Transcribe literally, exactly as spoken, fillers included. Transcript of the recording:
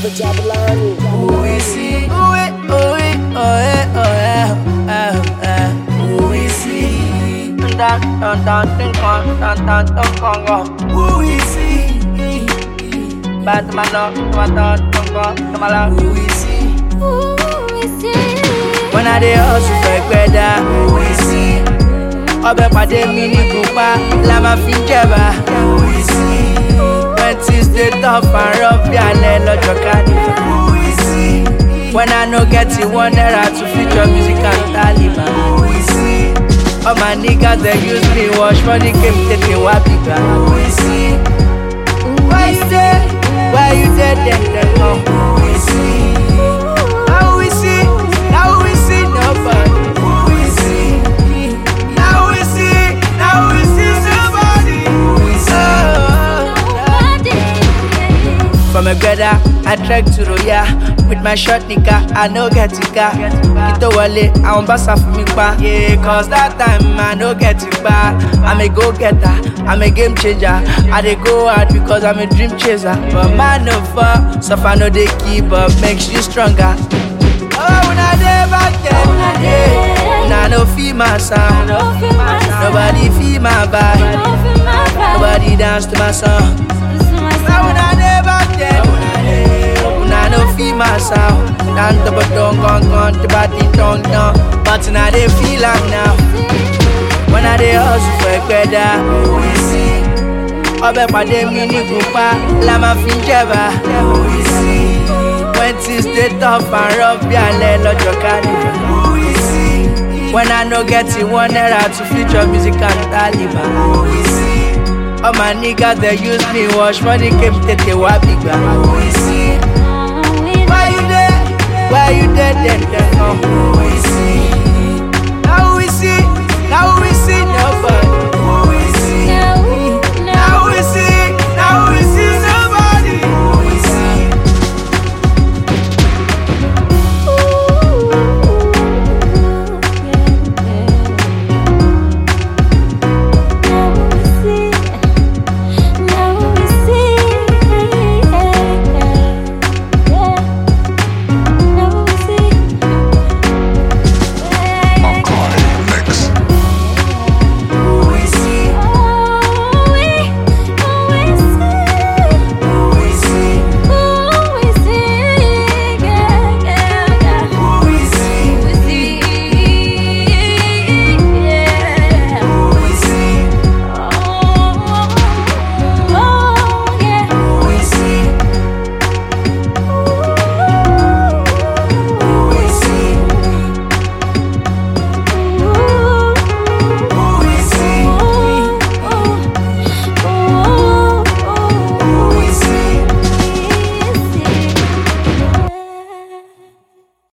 Jabba Jabba Lani. Who is he? Who is oh it, oh it, oh yeah, oh yeah. Who is he? Dun dun dun dun dun dun dun dun dun. Who is he? Bad man, no, dun dun dun dun dun. Who is he? Who is he? When I dey hustle for better, who is he? Ọbẹ̀ pàdé mi ní Kúpa, la máa fi jẹ̀bà. Who is he? When things dey tough and rough, bí alẹ́ lọ́jọ́ carnival. Who is he? When I no get it, one naira to feature music and Taliban. Who is he? All my niggas dey use me wash money came tètè wá bìgbà. Who is he? Why you dey? Why you dey dem dem come? Who is he? Now we see, now we see nobody. Who is he? Now we see, now we see somebody. Who is he? From a greda, I trek to Roya with my short nigga, I no get it car. Kito wale, I won't pass for me pa. Yeah, cause that time I no get it back. I'm a go-getter, I'm a game changer. I dey go hard because I'm a dream chaser. But man no fall, suffer no dey keep up, makes you stronger. Oh, when I dey back there, yeah, nah no feel my sound. Nobody feel my vibe, nobody dance to my song. Now when I dey back there, nah no feel my sound. Down to but don't gone gone, the body tongue down. But now they feel am now. When I dey hustle for better, who is he? Ọbẹ̀ pàdé mi ní Kúpa, la máa fi jẹ̀bà. Who is he? When things dey tough and rough, bí alẹ́ lọ́jọ́ carnival. Who is he? When I no get it, one naira to feature music and Taliban. Who is he? All my niggas they use me wash money came tètè wá bìgbà. Who is he? Why you there? Why you there? Then then come.